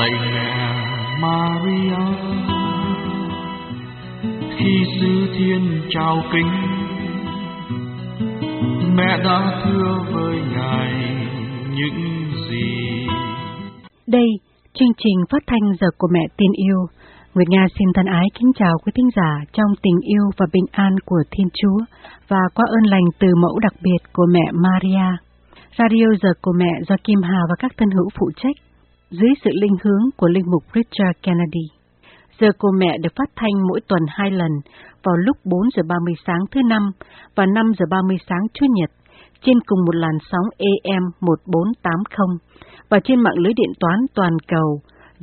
lạy mẹ Maria, khi sứ thiên chào kính, mẹ đã thưa với Ngài những gì. Đây, chương trình phát thanh Giờ của Mẹ Tin Yêu. Nguyệt Nga xin thân ái kính chào quý thính giả trong tình yêu và bình an của Thiên Chúa và qua ơn lành từ mẫu đặc biệt của mẹ Maria. Radio Giờ của Mẹ do Kim Hà và các thân hữu phụ trách dưới sự linh hướng của linh mục Richard Kennedy. Giờ của Mẹ được phát thanh mỗi tuần 2 lần vào lúc 4 giờ 30 sáng thứ Năm và 5 giờ 30 sáng Chủ nhật trên cùng một làn sóng AM 1480 và trên mạng lưới điện toán toàn cầu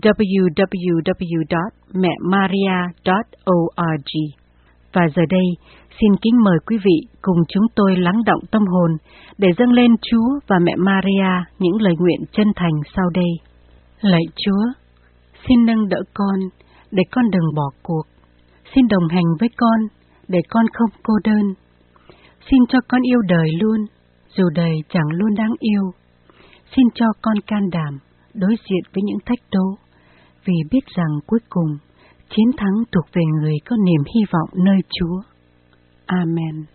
www.mẹmaria.org. Và giờ đây, xin kính mời quý vị cùng chúng tôi lắng động tâm hồn để dâng lên Chúa và mẹ Maria những lời nguyện chân thành sau đây. Lạy Chúa, xin nâng đỡ con để con đừng bỏ cuộc. Xin đồng hành với con để con không cô đơn. Xin cho con yêu đời luôn, dù đời chẳng luôn đáng yêu. Xin cho con can đảm đối diện với những thách đố, vì biết rằng cuối cùng chiến thắng thuộc về người có niềm hy vọng nơi Chúa. Amen.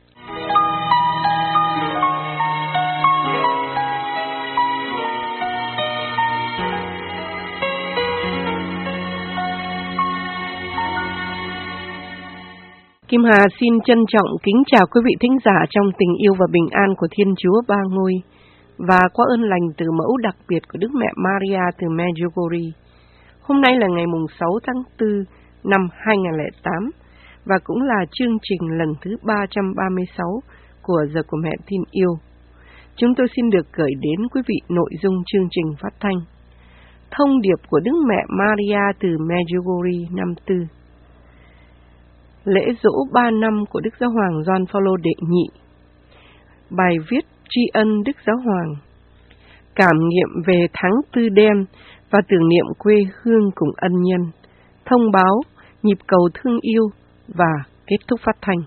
Kim Hà xin trân trọng kính chào quý vị thính giả trong tình yêu và bình an của Thiên Chúa Ba Ngôi và qua ơn lành từ mẫu đặc biệt của Đức Mẹ Maria từ Medjugorje. Hôm nay là ngày 6 tháng 4 năm 2008 và cũng là chương trình lần thứ 336 của Giờ của Mẹ Tin Yêu. Chúng tôi xin được gửi đến quý vị nội dung chương trình phát thanh. Thông điệp của Đức Mẹ Maria từ Medjugorje năm 4. Lễ dỗ 3 năm của Đức Giáo Hoàng Gioan Phaolô đệ nhị. Bài viết tri ân Đức Giáo Hoàng. Cảm nghiệm về tháng Tư đen và tưởng niệm quê hương cùng ân nhân. Thông báo, nhịp cầu thương yêu và kết thúc phát thanh.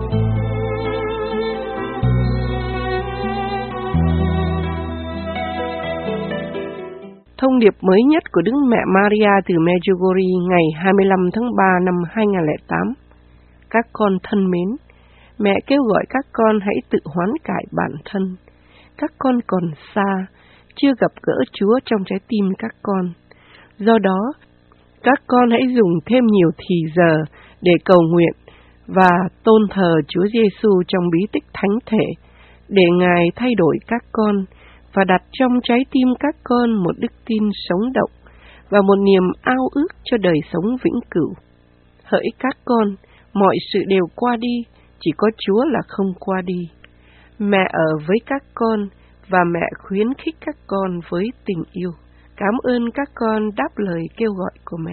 Thông điệp mới nhất của Đức Mẹ Maria từ Medjugorje ngày 25 tháng 3 năm 2008. Các con thân mến, mẹ kêu gọi các con hãy tự hoán cải bản thân. Các con còn xa, chưa gặp gỡ Chúa trong trái tim các con. Do đó, các con hãy dùng thêm nhiều thì giờ để cầu nguyện và tôn thờ Chúa Giêsu trong bí tích thánh thể, để Ngài thay đổi các con và đặt trong trái tim các con một đức tin sống động và một niềm ao ước cho đời sống vĩnh cửu. Hỡi các con, mọi sự đều qua đi, chỉ có Chúa là không qua đi. Mẹ ở với các con và mẹ khuyến khích các con với tình yêu. Cảm ơn các con đáp lời kêu gọi của mẹ.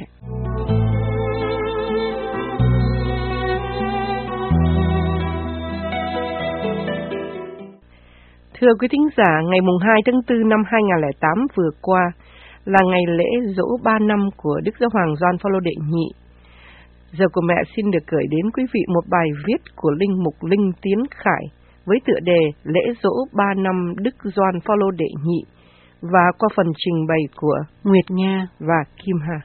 Thưa quý thính giả, ngày 2 tháng 4 năm 2008 vừa qua là ngày lễ dỗ 3 năm của Đức Giáo Hoàng Gioan Phaolô đệ nhị. Giờ của mẹ xin được gửi đến quý vị một bài viết của linh mục Linh Tiến Khải với tựa đề Lễ dỗ 3 năm Đức Gioan Phaolô đệ nhị và qua phần trình bày của Nguyệt Nga và Kim Hà.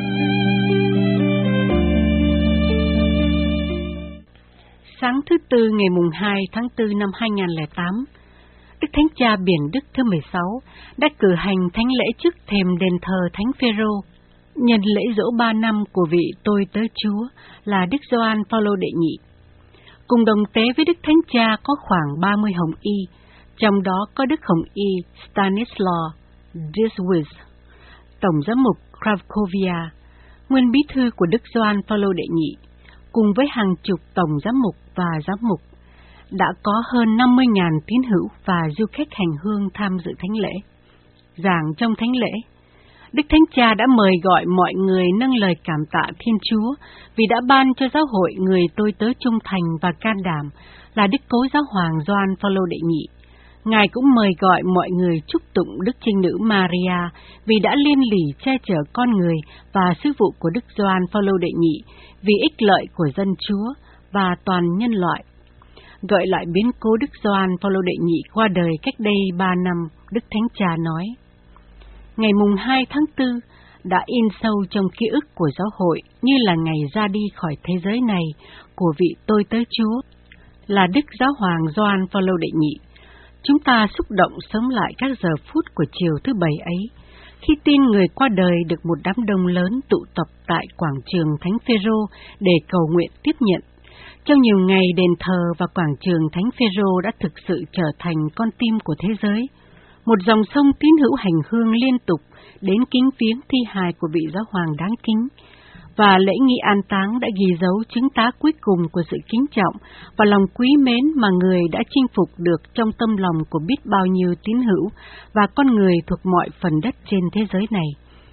Sáng thứ Tư ngày 2 tháng 4 năm 2008, Đức Thánh Cha Biển Đức thứ 16 đã cử hành thánh lễ trước thềm đền thờ Thánh Phêrô nhân lễ dỗ 3 năm của vị tôi tớ Chúa là Đức Gioan Phaolô đệ nhị. Cùng đồng tế với Đức Thánh Cha có khoảng 30 hồng y, trong đó có Đức Hồng y Stanislaw Dziwisz, Tổng giám mục Cracovia, nguyên bí thư của Đức Gioan Phaolô đệ nhị, cùng với hàng chục tổng giám mục và giám mục. Đã có hơn 50.000 tín hữu và du khách hành hương tham dự thánh lễ. Giảng trong thánh lễ, Đức Thánh Cha đã mời gọi mọi người nâng lời cảm tạ Thiên Chúa vì đã ban cho giáo hội người tôi tớ trung thành và can đảm là Đức Cố Giáo Hoàng Gioan Phaolô đệ nhị. Ngài cũng mời gọi mọi người chúc tụng Đức Trinh Nữ Maria vì đã liên lỉ che chở con người và sứ vụ của Đức Gioan Phaolô đệ nhị vì ích lợi của dân Chúa và toàn nhân loại. Gợi lại biến cố Đức Gioan Phaolô đệ nhị qua đời cách đây 3 năm, Đức Thánh Cha nói: Ngày 2 tháng 4, đã in sâu trong ký ức của giáo hội như là ngày ra đi khỏi thế giới này của vị tôi tớ Chúa, là Đức Giáo hoàng Gioan Phaolô đệ nhị. Chúng ta xúc động sống lại các giờ phút của chiều thứ Bảy ấy, khi tin người qua đời được một đám đông lớn tụ tập tại quảng trường Thánh Phêrô để cầu nguyện tiếp nhận. Trong nhiều ngày, đền thờ và quảng trường Thánh Phêrô đã thực sự trở thành con tim của thế giới. Một dòng sông tín hữu hành hương liên tục đến kính viếng thi hài của vị giáo hoàng đáng kính, và lễ nghi an táng đã ghi dấu chứng tá cuối cùng của sự kính trọng và lòng quý mến mà người đã chinh phục được trong tâm lòng của biết bao nhiêu tín hữu và con người thuộc mọi phần đất trên thế giới này.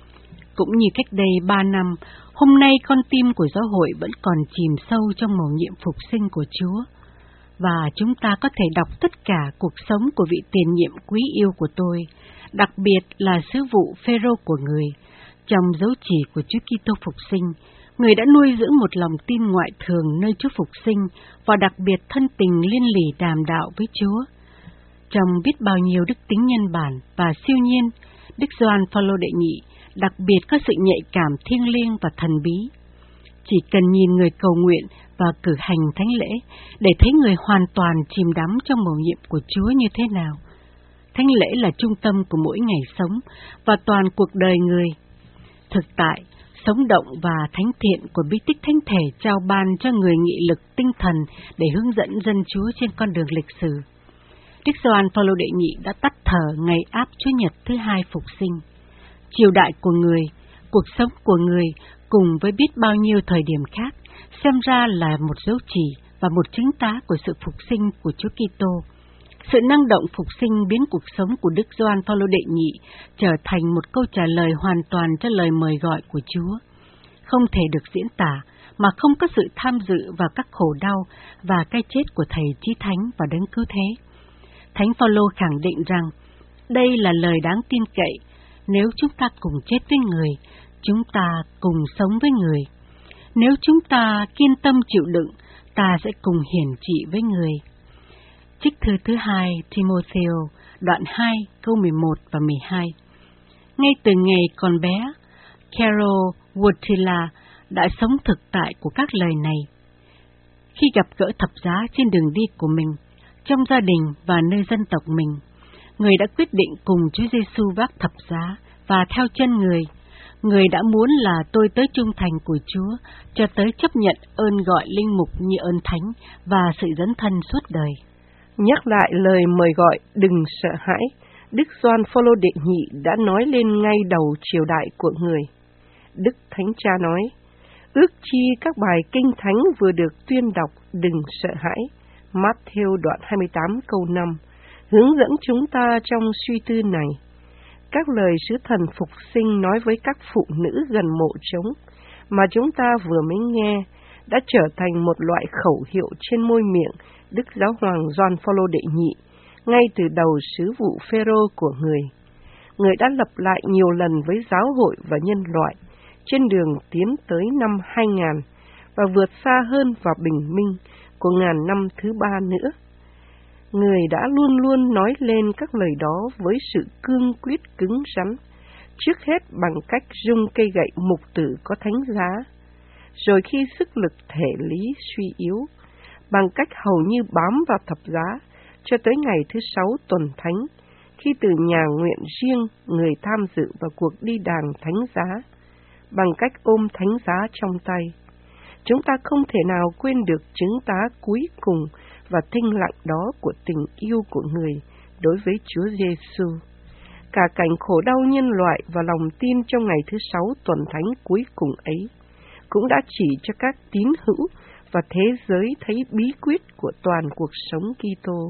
Cũng như cách đây 3 năm, hôm nay con tim của giáo hội vẫn còn chìm sâu trong mầu nhiệm phục sinh của Chúa. Và chúng ta có thể đọc tất cả cuộc sống của vị tiền nhiệm quý yêu của tôi, đặc biệt là sứ vụ Phêrô của người, trong dấu chỉ của Chúa Kitô phục sinh. Người đã nuôi dưỡng một lòng tin ngoại thường nơi Chúa phục sinh và đặc biệt thân tình liên lỉ đàm đạo với Chúa. Trong biết bao nhiêu đức tính nhân bản và siêu nhiên, Đức Gioan Phaolô đệ nhị đặc biệt có sự nhạy cảm thiêng liêng và thần bí. Chỉ cần nhìn người cầu nguyện và cử hành thánh lễ để thấy người hoàn toàn chìm đắm trong mầu nhiệm của Chúa như thế nào. Thánh lễ là trung tâm của mỗi ngày sống và toàn cuộc đời người. Thực tại, sống động và thánh thiện của bí tích thánh thể trao ban cho người nghị lực tinh thần để hướng dẫn dân Chúa trên con đường lịch sử. Đức Gioan Phaolô đệ nhị đã tắt thở ngày áp Chúa Nhật thứ hai phục sinh. Triều đại của người, cuộc sống của người cùng với biết bao nhiêu thời điểm khác xem ra là một dấu chỉ và một chứng tá của sự phục sinh của Chúa Kitô. Sự năng động phục sinh biến cuộc sống của Đức Gioan Phaolô đệ nhị trở thành một câu trả lời hoàn toàn cho lời mời gọi của Chúa. Không thể được diễn tả mà không có sự tham dự vào các khổ đau và cái chết của Thầy Chí Thánh và Đấng Cứu Thế. Thánh Phaolô khẳng định rằng đây là lời đáng tin cậy. Nếu chúng ta cùng chết với người, chúng ta cùng sống với người. Nếu chúng ta kiên tâm chịu đựng, ta sẽ cùng hiển trị với người. Trích thư thứ 2 Timotheo, đoạn 2, câu 11 và 12. Ngay từ ngày còn bé, Carol Wojtyla đã sống thực tại của các lời này. Khi gặp gỡ thập giá trên đường đi của mình, trong gia đình và nơi dân tộc mình, người đã quyết định cùng Chúa Giêsu vác thập giá và theo chân người. Người đã muốn là tôi tớ trung thành của Chúa, cho tới chấp nhận ơn gọi linh mục như ơn thánh và sự dấn thân suốt đời. Nhắc lại lời mời gọi đừng sợ hãi, Đức Gioan Phaolô đệ nhị đã nói lên ngay đầu triều đại của người. Đức Thánh Cha nói, ước chi các bài kinh thánh vừa được tuyên đọc đừng sợ hãi, Matthew đoạn 28 câu 5, hướng dẫn chúng ta trong suy tư này. Các lời sứ thần phục sinh nói với các phụ nữ gần mộ trống mà chúng ta vừa mới nghe đã trở thành một loại khẩu hiệu trên môi miệng Đức Giáo hoàng Gioan Phaolô đệ nhị ngay từ đầu sứ vụ Phêrô của người. Người đã lặp lại nhiều lần với giáo hội và nhân loại trên đường tiến tới năm 2000 và vượt xa hơn vào bình minh của ngàn năm thứ 3 nữa. Người đã luôn luôn nói lên các lời đó với sự cương quyết cứng rắn, trước hết bằng cách dùng cây gậy mục tử có thánh giá, rồi khi sức lực thể lý suy yếu, bằng cách hầu như bám vào thập giá cho tới ngày thứ 6 tuần thánh, khi từ nhà nguyện riêng người tham dự vào cuộc đi đàng thánh giá, bằng cách ôm thánh giá trong tay. Chúng ta không thể nào quên được chứng tá cuối cùng và thinh lặng đó của tình yêu của người đối với Chúa Giêsu. Cả cảnh khổ đau nhân loại và lòng tin trong ngày thứ 6 tuần thánh cuối cùng ấy cũng đã chỉ cho các tín hữu và thế giới thấy bí quyết của toàn cuộc sống Kitô.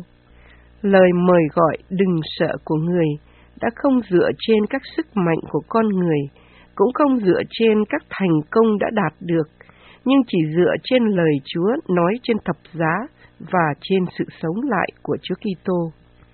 Lời mời gọi đừng sợ của người đã không dựa trên các sức mạnh của con người, cũng không dựa trên các thành công đã đạt được, nhưng chỉ dựa trên lời Chúa nói trên thập giá và trên sự sống lại của Chúa Kitô.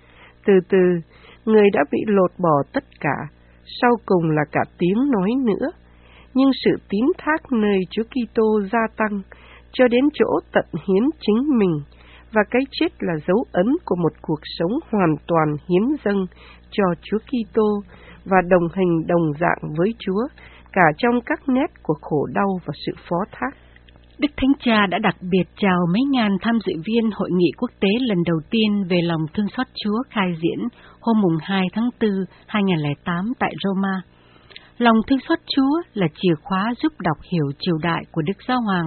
Từ từ, người đã bị lột bỏ tất cả, sau cùng là cả tiếng nói nữa, nhưng sự tín thác nơi Chúa Kitô gia tăng cho đến chỗ tận hiến chính mình, và cái chết là dấu ấn của một cuộc sống hoàn toàn hiến dâng cho Chúa Kitô và đồng hành đồng dạng với Chúa cả trong các nét của khổ đau và sự phó thác. Đức Thánh Cha đã đặc biệt chào mấy ngàn tham dự viên hội nghị quốc tế lần đầu tiên về lòng thương xót Chúa khai diễn hôm 2 tháng 4, 2008 tại Roma. Lòng thương xót Chúa là chìa khóa giúp đọc hiểu triều đại của Đức Giáo Hoàng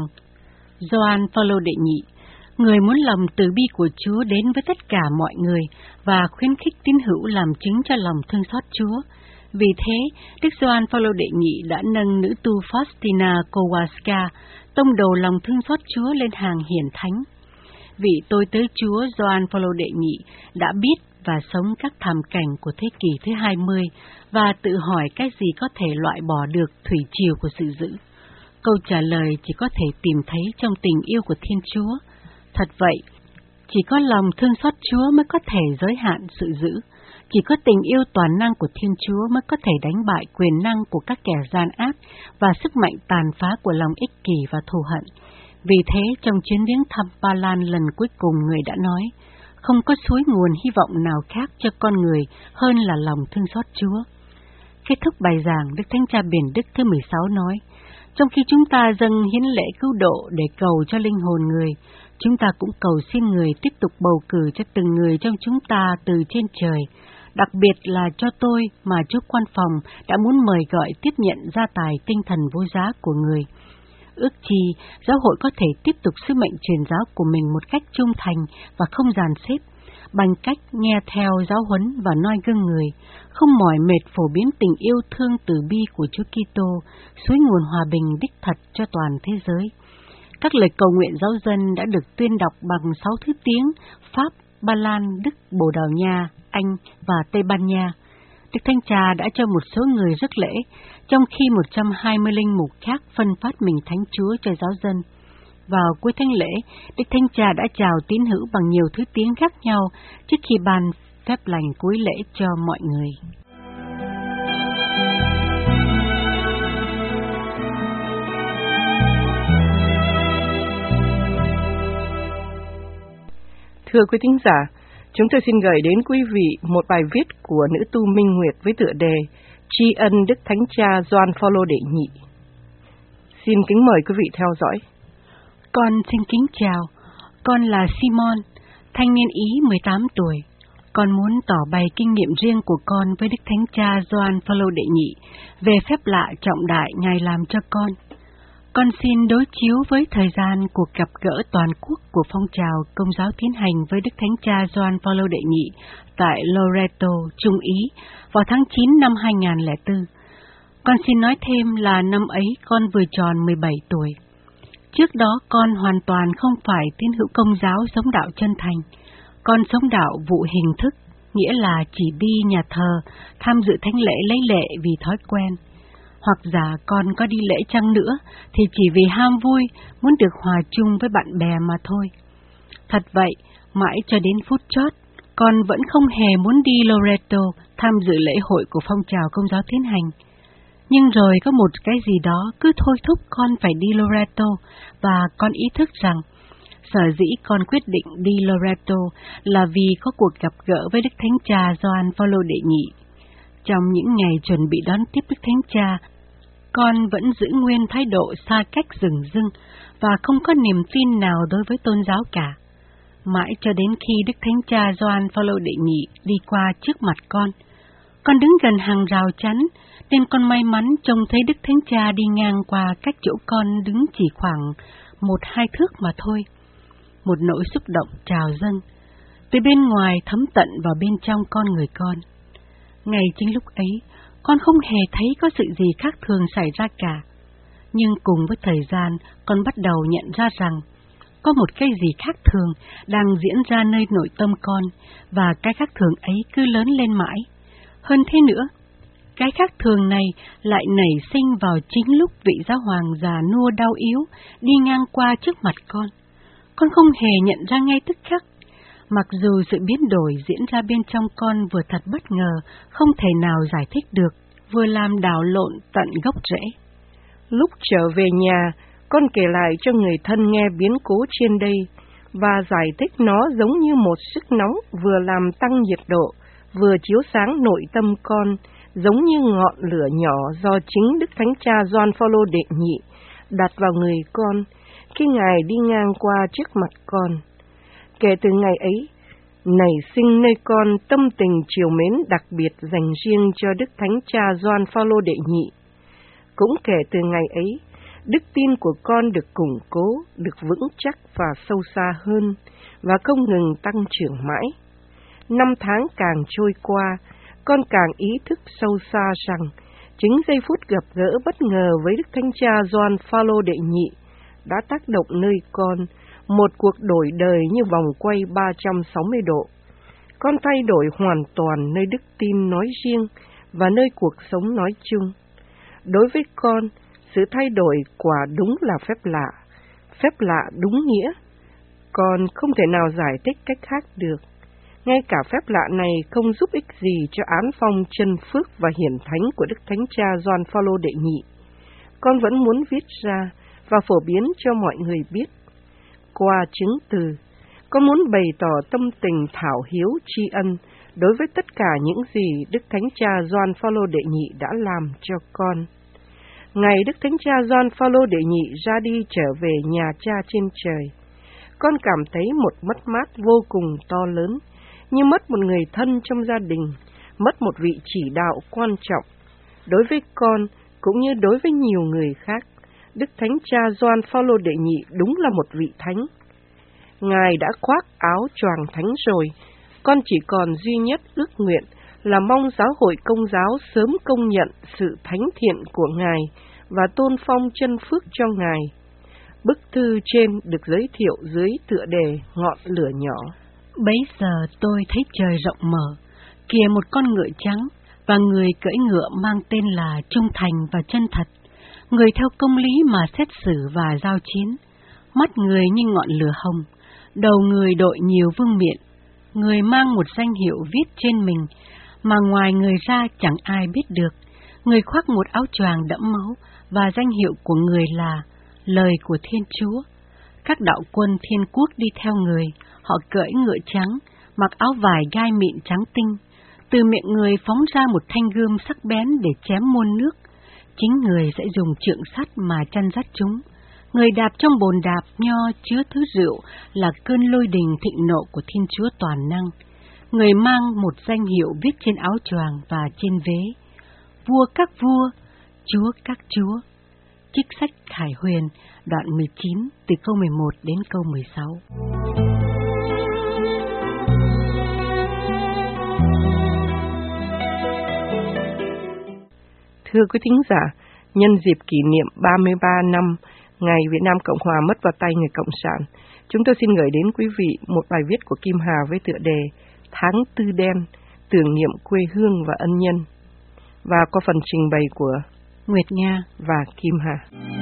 Gioan Phaolô đệ nhị, người muốn lòng từ bi của Chúa đến với tất cả mọi người và khuyến khích tín hữu làm chứng cho lòng thương xót Chúa. Vì thế, Đức Gioan Phaolô đệ nhị đã nâng nữ tu Faustina Kowalska, tông đồ lòng thương xót Chúa lên hàng hiển thánh. Vị tôi tớ Chúa Gioan Phaolô đệ nhị đã biết và sống các thảm cảnh của thế kỷ thứ 20 và tự hỏi cái gì có thể loại bỏ được thủy triều của sự dữ. Câu trả lời chỉ có thể tìm thấy trong tình yêu của Thiên Chúa. Thật vậy, chỉ có lòng thương xót Chúa mới có thể giới hạn sự dữ. Chỉ có tình yêu toàn năng của Thiên Chúa mới có thể đánh bại quyền năng của các kẻ gian ác và sức mạnh tàn phá của lòng ích kỷ và thù hận. Vì thế, trong chuyến viếng thăm Ba Lan lần cuối cùng, người đã nói, không có suối nguồn hy vọng nào khác cho con người hơn là lòng thương xót Chúa. Kết thúc bài giảng, Đức Thánh Cha Biển Đức thứ 16 nói, trong khi chúng ta dâng hiến lễ cứu độ để cầu cho linh hồn người, chúng ta cũng cầu xin người tiếp tục bầu cử cho từng người trong chúng ta từ trên trời, đặc biệt là cho tôi mà Chúa Quan Phòng đã muốn mời gọi tiếp nhận gia tài tinh thần vô giá của người. Ước chi giáo hội có thể tiếp tục sứ mệnh truyền giáo của mình một cách trung thành và không dàn xếp, bằng cách nghe theo giáo huấn và noi gương người, không mỏi mệt phổ biến tình yêu thương từ bi của Chúa Kitô, suối nguồn hòa bình đích thật cho toàn thế giới. Các lời cầu nguyện giáo dân đã được tuyên đọc bằng 6 thứ tiếng Pháp, Ba Lan, Đức, Bồ Đào Nha, Anh và Tây Ban Nha. Đức Thánh Cha đã cho một số người rước lễ, trong khi 120 linh mục khác phân phát mình Thánh Chúa cho giáo dân. Vào cuối thánh lễ, Đức Thánh Cha đã chào tín hữu bằng nhiều thứ tiếng khác nhau trước khi ban phép lành cuối lễ cho mọi người. Thưa quý thính giả, chúng tôi xin gửi đến quý vị một bài viết của nữ tu Minh Nguyệt với tựa đề Tri ân Đức Thánh Cha Gioan Phaolô đệ nhị. Xin kính mời quý vị theo dõi. Con xin kính chào, con là Simon, thanh niên Ý 18 tuổi. Con muốn tỏ bày kinh nghiệm riêng của con với Đức Thánh Cha Gioan Phaolô đệ nhị về phép lạ trọng đại Ngài làm cho con. Con xin đối chiếu với thời gian cuộc gặp gỡ toàn quốc của phong trào Công giáo tiến hành với Đức Thánh Cha Gioan Phaolô đệ nhị tại Loreto, Trung Ý vào tháng 9 năm 2004. Con xin nói thêm là năm ấy con vừa tròn 17 tuổi. Trước đó con hoàn toàn không phải tín hữu Công giáo sống đạo chân thành. Con sống đạo vụ hình thức, nghĩa là chỉ đi nhà thờ, tham dự thánh lễ lấy lệ vì thói quen. Hoặc giả con có đi lễ chăng nữa thì chỉ vì ham vui, muốn được hòa chung với bạn bè mà thôi. Thật vậy, mãi cho đến phút chót, con vẫn không hề muốn đi Loreto tham dự lễ hội của phong trào Công giáo tiến hành. Nhưng rồi có một cái gì đó cứ thôi thúc con phải đi Loreto, và con ý thức rằng sở dĩ con quyết định đi Loreto là vì có cuộc gặp gỡ với Đức Thánh Cha Gioan Phaolô đệ nhị. Trong những ngày chuẩn bị đón tiếp Đức Thánh Cha, con vẫn giữ nguyên thái độ xa cách dửng dưng và không có niềm tin nào đối với tôn giáo cả. Mãi cho đến khi Đức Thánh Cha Gioan Phaolô đệ nhị đi qua trước mặt con đứng gần hàng rào chắn, nên con may mắn trông thấy Đức Thánh Cha đi ngang qua cách chỗ con đứng chỉ khoảng 1-2 thước mà thôi. Một nỗi xúc động trào dâng, từ bên ngoài thấm tận vào bên trong con người con. Ngay chính lúc ấy, con không hề thấy có sự gì khác thường xảy ra cả. Nhưng cùng với thời gian, con bắt đầu nhận ra rằng có một cái gì khác thường đang diễn ra nơi nội tâm con, và cái khác thường ấy cứ lớn lên mãi. Hơn thế nữa, cái khác thường này lại nảy sinh vào chính lúc vị giáo hoàng già nua đau yếu đi ngang qua trước mặt con. Con không hề nhận ra ngay tức khắc, mặc dù sự biến đổi diễn ra bên trong con vừa thật bất ngờ, không thể nào giải thích được, vừa làm đảo lộn tận gốc rễ. Lúc trở về nhà, con kể lại cho người thân nghe biến cố trên đây, và giải thích nó giống như một sức nóng vừa làm tăng nhiệt độ, vừa chiếu sáng nội tâm con, giống như ngọn lửa nhỏ do chính Đức Thánh Cha Gioan Phaolô đệ nhị đặt vào người con khi Ngài đi ngang qua trước mặt con. Kể từ ngày ấy, nảy sinh nơi con tâm tình trìu mến đặc biệt dành riêng cho Đức Thánh Cha Gioan Phaolô đệ nhị. Cũng kể từ ngày ấy, đức tin của con được củng cố, được vững chắc và sâu xa hơn, và không ngừng tăng trưởng mãi. Năm tháng càng trôi qua, con càng ý thức sâu xa rằng chính giây phút gặp gỡ bất ngờ với Đức Thánh Cha Gioan Phaolô đệ nhị đã tác động nơi con một cuộc đổi đời như vòng quay 360 độ. Con thay đổi hoàn toàn nơi đức tin nói riêng và nơi cuộc sống nói chung. Đối với con, sự thay đổi quả đúng là phép lạ đúng nghĩa. Con không thể nào giải thích cách khác được. Ngay cả phép lạ này không giúp ích gì cho án phong chân phước và hiển thánh của Đức Thánh Cha Gioan Phaolô đệ nhị. Con vẫn muốn viết ra và phổ biến cho mọi người biết. Qua chứng từ, con muốn bày tỏ tâm tình thảo hiếu tri ân đối với tất cả những gì Đức Thánh Cha Gioan Phaolô đệ nhị đã làm cho con. Ngày Đức Thánh Cha Gioan Phaolô đệ nhị ra đi trở về nhà Cha trên trời, con cảm thấy một mất mát vô cùng to lớn, như mất một người thân trong gia đình, mất một vị chỉ đạo quan trọng. Đối với con, cũng như đối với nhiều người khác, Đức Thánh Cha Gioan Phaolô đệ nhị đúng là một vị thánh. Ngài đã khoác áo choàng thánh rồi, con chỉ còn duy nhất ước nguyện là mong giáo hội Công giáo sớm công nhận sự thánh thiện của Ngài và tôn phong chân phước cho Ngài. Bức thư trên được giới thiệu dưới tựa đề Ngọn lửa nhỏ. Bấy giờ tôi thấy trời rộng mở, kìa một con ngựa trắng, và người cưỡi ngựa mang tên là Trung Thành và Chân Thật, người theo công lý mà xét xử và giao chiến. Mắt người như ngọn lửa hồng, đầu người đội nhiều vương miện, người mang một danh hiệu viết trên mình, mà ngoài người ra chẳng ai biết được. Người khoác một áo choàng đẫm máu, và danh hiệu của người là Lời của Thiên Chúa. Các đạo quân thiên quốc đi theo người, họ cưỡi ngựa trắng, mặc áo vải gai mịn trắng tinh. Từ miệng người phóng ra một thanh gươm sắc bén để chém muôn nước. Chính người sẽ dùng trượng sắt mà chăn dắt chúng. Người đạp trong bồn đạp nho chứa thứ rượu là cơn lôi đình thịnh nộ của Thiên Chúa toàn năng. Người mang một danh hiệu viết trên áo choàng và trên vế: Vua các vua, Chúa các chúa. Trích sách Khải Huyền, đoạn 19, từ câu 11 đến câu 16. Thưa quý thính giả, nhân dịp kỷ niệm 33 năm ngày Việt Nam Cộng Hòa mất vào tay người Cộng sản, chúng tôi xin gửi đến quý vị một bài viết của Kim Hà với tựa đề Tháng Tư Đen, tưởng niệm quê hương và ân nhân, và có phần trình bày của Nguyệt Nga và Kim Hà.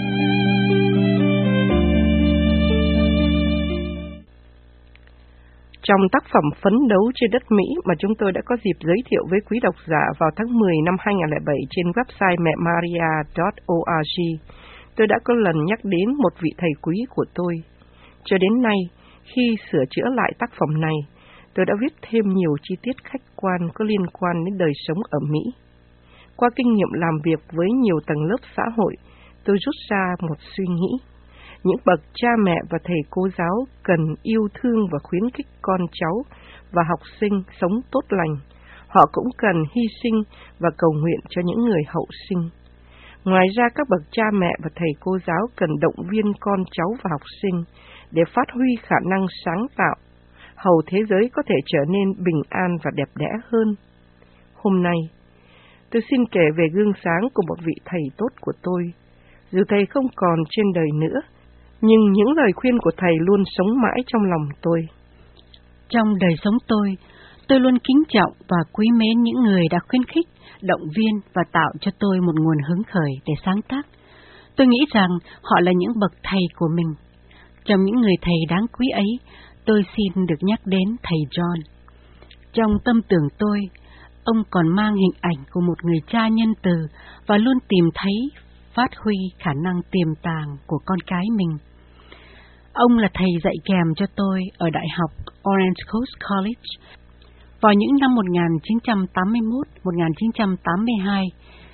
Trong tác phẩm Phấn đấu trên đất Mỹ mà chúng tôi đã có dịp giới thiệu với quý độc giả vào tháng 10 năm 2007 trên website mẹmaria.org, tôi đã có lần nhắc đến một vị thầy quý của tôi. Cho đến nay, khi sửa chữa lại tác phẩm này, tôi đã viết thêm nhiều chi tiết khách quan có liên quan đến đời sống ở Mỹ. Qua kinh nghiệm làm việc với nhiều tầng lớp xã hội, tôi rút ra một suy nghĩ. Những bậc cha mẹ và thầy cô giáo cần yêu thương và khuyến khích con cháu và học sinh sống tốt lành. Họ cũng cần hy sinh và cầu nguyện cho những người hậu sinh. Ngoài ra, các bậc cha mẹ và thầy cô giáo cần động viên con cháu và học sinh để phát huy khả năng sáng tạo, hầu thế giới có thể trở nên bình an và đẹp đẽ hơn. Hôm nay, tôi xin kể về gương sáng của một vị thầy tốt của tôi. Dù thầy không còn trên đời nữa, nhưng những lời khuyên của thầy luôn sống mãi trong lòng tôi. Trong đời sống tôi luôn kính trọng và quý mến những người đã khuyến khích, động viên và tạo cho tôi một nguồn hứng khởi để sáng tác. Tôi nghĩ rằng họ là những bậc thầy của mình. Trong những người thầy đáng quý ấy, tôi xin được nhắc đến thầy John. Trong tâm tưởng tôi, ông còn mang hình ảnh của một người cha nhân từ và luôn tìm thấy, phát huy khả năng tiềm tàng của con cái mình. Ông là thầy dạy kèm cho tôi ở Đại học Orange Coast College. Vào những năm 1981-1982,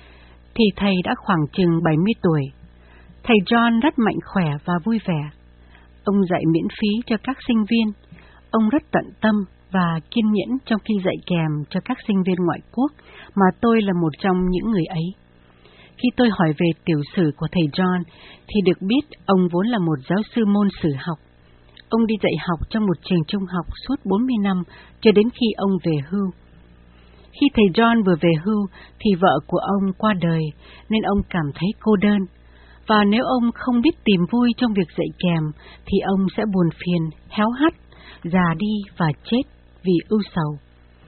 thì thầy đã khoảng chừng 70 tuổi. Thầy John rất mạnh khỏe và vui vẻ. Ông dạy miễn phí cho các sinh viên. Ông rất tận tâm và kiên nhẫn trong khi dạy kèm cho các sinh viên ngoại quốc, mà tôi là một trong những người ấy. Khi tôi hỏi về tiểu sử của thầy John, thì được biết ông vốn là một giáo sư môn sử học. Ông đi dạy học trong một trường trung học suốt 40 năm, cho đến khi ông về hưu. Khi thầy John vừa về hưu, thì vợ của ông qua đời, nên ông cảm thấy cô đơn. Và nếu ông không biết tìm vui trong việc dạy kèm, thì ông sẽ buồn phiền, héo hắt, già đi và chết vì ưu sầu.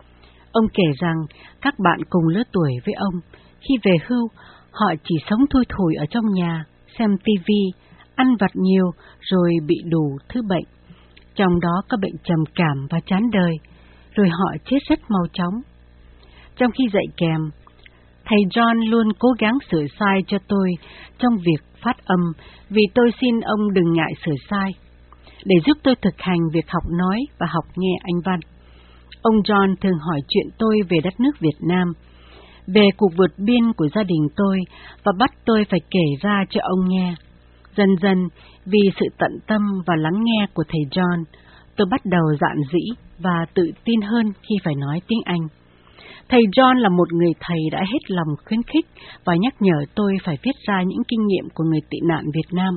Ông kể rằng các bạn cùng lứa tuổi với ông, khi về hưu, họ chỉ sống thui thủi ở trong nhà, xem tivi, ăn vặt nhiều rồi bị đủ thứ bệnh. Trong đó có bệnh trầm cảm và chán đời, rồi họ chết rất mau chóng. Trong khi dạy kèm, thầy John luôn cố gắng sửa sai cho tôi trong việc phát âm, vì tôi xin ông đừng ngại sửa sai, để giúp tôi thực hành việc học nói và học nghe Anh văn. Ông John thường hỏi chuyện tôi về đất nước Việt Nam, về cuộc vượt biên của gia đình tôi, và bắt tôi phải kể ra cho ông nghe. Dần dần, vì sự tận tâm và lắng nghe của thầy John, tôi bắt đầu dạn dĩ và tự tin hơn khi phải nói tiếng Anh. Thầy John là một người thầy đã hết lòng khuyến khích và nhắc nhở tôi phải viết ra những kinh nghiệm của người tị nạn Việt Nam.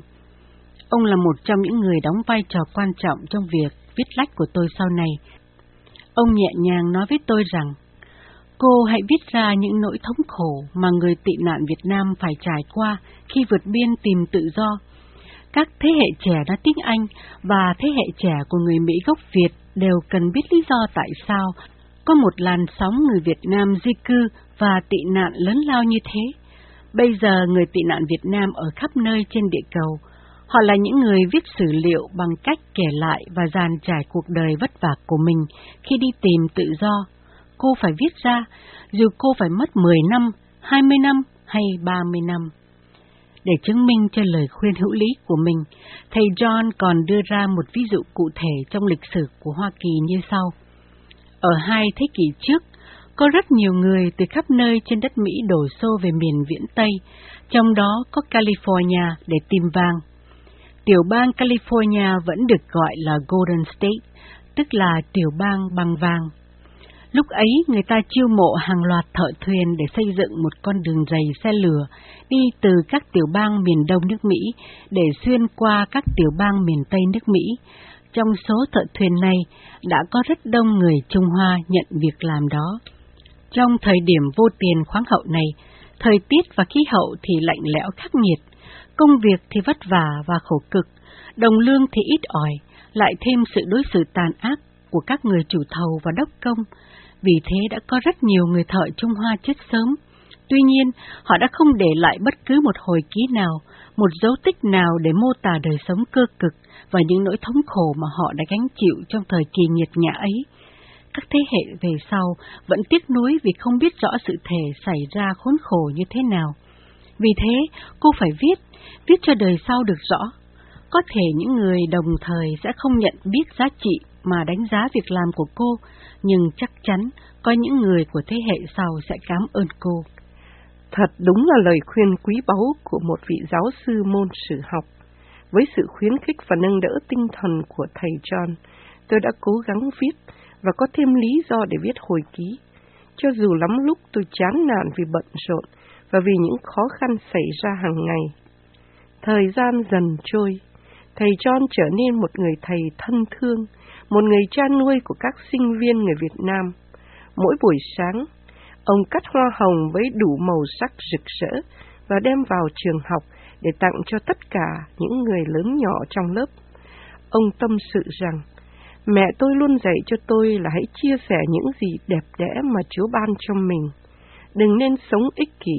Ông là một trong những người đóng vai trò quan trọng trong việc viết lách của tôi sau này. Ông nhẹ nhàng nói với tôi rằng, cô hãy viết ra những nỗi thống khổ mà người tị nạn Việt Nam phải trải qua khi vượt biên tìm tự do. Các thế hệ trẻ nói tiếng Anh và thế hệ trẻ của người Mỹ gốc Việt đều cần biết lý do tại sao có một làn sóng người Việt Nam di cư và tị nạn lớn lao như thế. Bây giờ người tị nạn Việt Nam ở khắp nơi trên địa cầu. Họ là những người viết sử liệu bằng cách kể lại và dàn trải cuộc đời vất vả của mình khi đi tìm tự do. Cô phải viết ra, dù cô phải mất 10 năm, 20 năm hay 30 năm. Để chứng minh cho lời khuyên hữu lý của mình, thầy John còn đưa ra một ví dụ cụ thể trong lịch sử của Hoa Kỳ như sau. Ở 2 thế kỷ trước, có rất nhiều người từ khắp nơi trên đất Mỹ đổ xô về miền viễn Tây, trong đó có California để tìm vàng. Tiểu bang California vẫn được gọi là Golden State, tức là tiểu bang bằng vàng. Lúc ấy, người ta chiêu mộ hàng loạt thợ thuyền để xây dựng một con đường dày xe lửa đi từ các tiểu bang miền Đông nước Mỹ để xuyên qua các tiểu bang miền Tây nước Mỹ. Trong số thợ thuyền này, đã có rất đông người Trung Hoa nhận việc làm đó. Trong thời điểm vô tiền khoáng hậu này, thời tiết và khí hậu thì lạnh lẽo khắc nghiệt, công việc thì vất vả và khổ cực, đồng lương thì ít ỏi, lại thêm sự đối xử tàn ác của các người chủ thầu và đốc công. Vì thế đã có rất nhiều người thợ Trung Hoa chết sớm. Tuy nhiên, họ đã không để lại bất cứ một hồi ký nào, một dấu tích nào để mô tả đời sống cơ cực và những nỗi thống khổ mà họ đã gánh chịu trong thời kỳ nghiệt ngã ấy. Các thế hệ về sau vẫn tiếc nuối vì không biết rõ sự thể xảy ra khốn khổ như thế nào. Vì thế, cô phải viết cho đời sau được rõ. Có thể những người đồng thời sẽ không nhận biết giá trị mà đánh giá việc làm của cô, nhưng chắc chắn có những người của thế hệ sau sẽ cảm ơn cô. Thật đúng là lời khuyên quý báu của một vị giáo sư môn sử học. Với sự khuyến khích và nâng đỡ tinh thần của thầy John, tôi đã cố gắng viết và có thêm lý do để viết hồi ký. Cho dù lắm lúc tôi chán nản vì bận rộn và vì những khó khăn xảy ra hàng ngày. Thời gian dần trôi, thầy John trở nên một người thầy thân thương, một người cha nuôi của các sinh viên người Việt Nam. Mỗi buổi sáng, ông cắt hoa hồng với đủ màu sắc rực rỡ và đem vào trường học để tặng cho tất cả những người lớn nhỏ trong lớp. Ông tâm sự rằng, mẹ tôi luôn dạy cho tôi là hãy chia sẻ những gì đẹp đẽ mà Chúa ban cho mình. Đừng nên sống ích kỷ.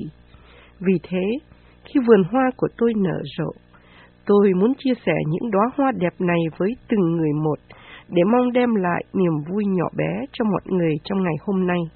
Vì thế, khi vườn hoa của tôi nở rộ, tôi muốn chia sẻ những đóa hoa đẹp này với từng người một, để mong đem lại niềm vui nhỏ bé cho mọi người trong ngày hôm nay.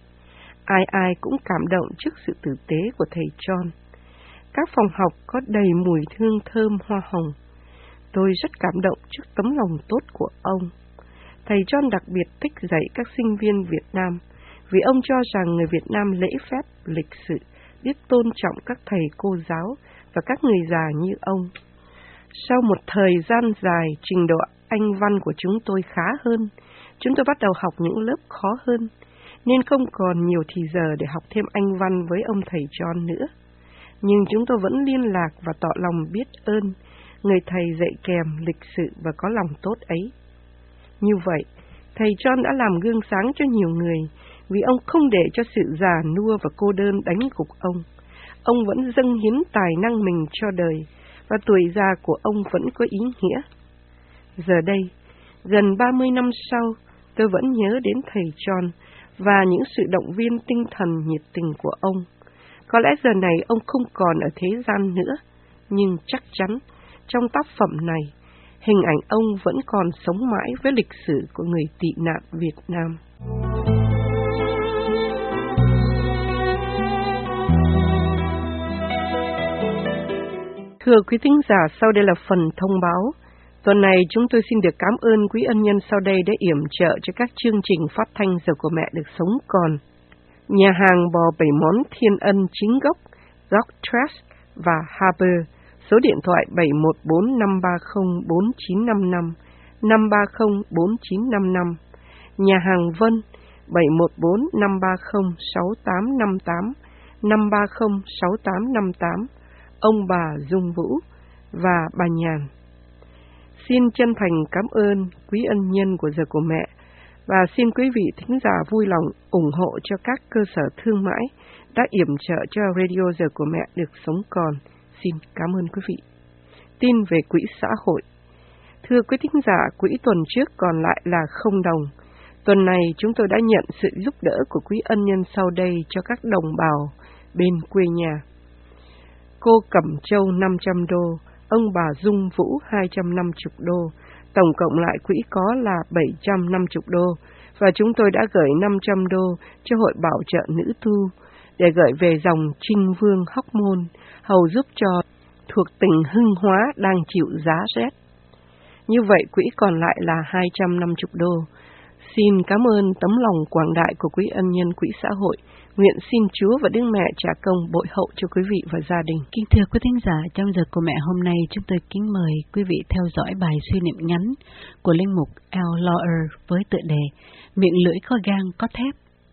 Ai ai cũng cảm động trước sự tử tế của thầy John. Các phòng học có đầy mùi hương thơm hoa hồng. Tôi rất cảm động trước tấm lòng tốt của ông. Thầy John đặc biệt thích dạy các sinh viên Việt Nam, vì ông cho rằng người Việt Nam lễ phép, lịch sự, biết tôn trọng các thầy cô giáo và các người già như ông. Sau một thời gian dài, trình độ Anh văn của chúng tôi khá hơn. Chúng tôi bắt đầu học những lớp khó hơn, nên không còn nhiều thì giờ để học thêm Anh văn với ông thầy John nữa. Nhưng chúng tôi vẫn liên lạc và tỏ lòng biết ơn người thầy dạy kèm, lịch sự và có lòng tốt ấy. Như vậy, thầy John đã làm gương sáng cho nhiều người, vì ông không để cho sự già nua và cô đơn đánh gục ông. Ông vẫn dâng hiến tài năng mình cho đời, và tuổi già của ông vẫn có ý nghĩa. Giờ đây, gần 30 năm sau, tôi vẫn nhớ đến thầy John và những sự động viên tinh thần nhiệt tình của ông. Có lẽ giờ này ông không còn ở thế gian nữa, nhưng chắc chắn trong tác phẩm này, hình ảnh ông vẫn còn sống mãi với lịch sử của người tị nạn Việt Nam. Thưa quý thính giả, sau đây là phần thông báo. Tuần này chúng tôi xin được cảm ơn quý ân nhân sau đây đã yểm trợ cho các chương trình phát thanh Giờ của Mẹ được sống còn. Nhà hàng bò 7 món Thiên Ân chính gốc, Dog Trash và Harbour, số điện thoại 714-530-4955, 530-4955. Nhà hàng Vân, 714-530-6858, 530-6858. Ông bà Dung Vũ và bà Nhàn. Xin chân thành cảm ơn quý ân nhân của Giờ của Mẹ và xin quý vị thính giả vui lòng ủng hộ cho các cơ sở thương mãi đã yểm trợ cho Radio Giờ của Mẹ được sống còn. Xin cảm ơn quý vị. Tin về quỹ xã hội. Thưa quý thính giả, quỹ tuần trước còn lại là 0 đồng. Tuần này chúng tôi đã nhận sự giúp đỡ của quý ân nhân sau đây cho các đồng bào bên quê nhà. Cô Cẩm Châu 500 đô, ông bà Dung Vũ 250 đô, tổng cộng lại quỹ có là 750 đô, và chúng tôi đã gửi 500 đô cho Hội Bảo trợ Nữ Tu để gửi về dòng Trinh Vương Hóc Môn, hầu giúp cho thuộc tỉnh Hưng Hóa đang chịu giá rét. Như vậy quỹ còn lại là 250 đô. Xin cảm ơn tấm lòng quảng đại của quý ân nhân quỹ xã hội. Nguyện xin Chúa và Đức Mẹ trả công bội hậu cho quý vị và gia đình. Kính thưa quý thính giả, trong Giờ của Mẹ hôm nay, chúng tôi kính mời quý vị theo dõi bài suy niệm ngắn của linh mục L. Lawyer với tựa đề Miệng lưỡi có gang có thép.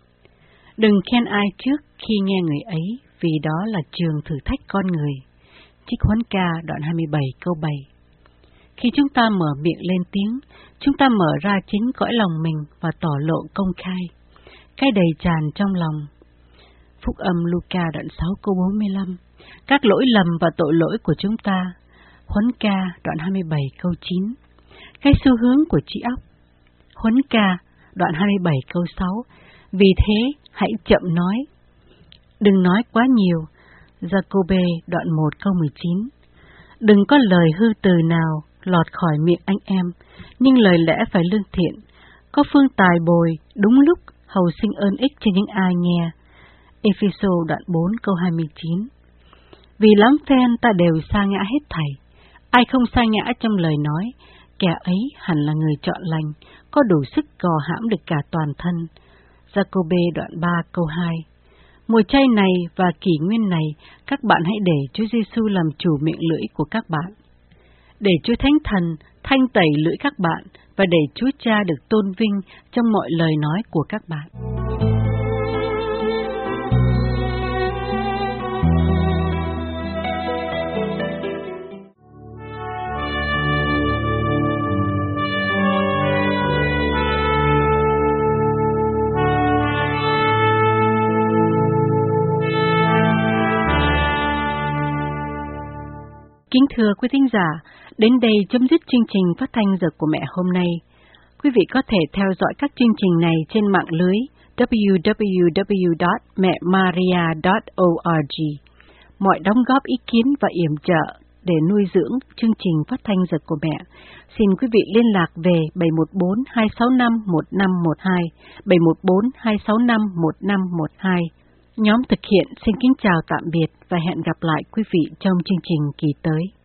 Đừng khen ai trước khi nghe người ấy, vì đó là trường thử thách con người. Trích Huấn Ca đoạn 27 câu 7. Khi chúng ta mở miệng lên tiếng, chúng ta mở ra chính cõi lòng mình và tỏ lộ công khai cái đầy tràn trong lòng. Phúc âm Luca đoạn 6 câu 45. Các lỗi lầm và tội lỗi của chúng ta. Huấn Ca đoạn 27 câu 9. Cái xu hướng của trí óc. Huấn Ca đoạn 27 câu 6. Vì thế hãy chậm nói. Đừng nói quá nhiều. Giacôbê đoạn 1 câu 19. Đừng có lời hư từ nào lọt khỏi miệng anh em, nhưng lời lẽ phải lương thiện, có phương tài bồi, đúng lúc, hầu sinh ơn ích cho những ai nghe. Epheso đoạn 4 câu 29. Vì lắm phen ta đều sa ngã hết thảy, ai không sa ngã trong lời nói, kẻ ấy hẳn là người chọn lành, có đủ sức gò hãm được cả toàn thân. Giacôbê đoạn 3 câu 2. Mùa chay này và kỷ nguyên này, các bạn hãy để Chúa Giêsu làm chủ miệng lưỡi của các bạn. Để Chúa Thánh Thần thanh tẩy lưỡi các bạn và để Chúa Cha được tôn vinh trong mọi lời nói của các bạn. Kính thưa quý thính giả, đến đây chấm dứt chương trình phát thanh Giờ của Mẹ hôm nay. Quý vị có thể theo dõi các chương trình này trên mạng lưới www.mẹmaria.org. Mọi đóng góp ý kiến và yểm trợ để nuôi dưỡng chương trình phát thanh Giờ của Mẹ, xin quý vị liên lạc về 714-265-1512, 714-265-1512. Nhóm thực hiện xin kính chào tạm biệt và hẹn gặp lại quý vị trong chương trình kỳ tới.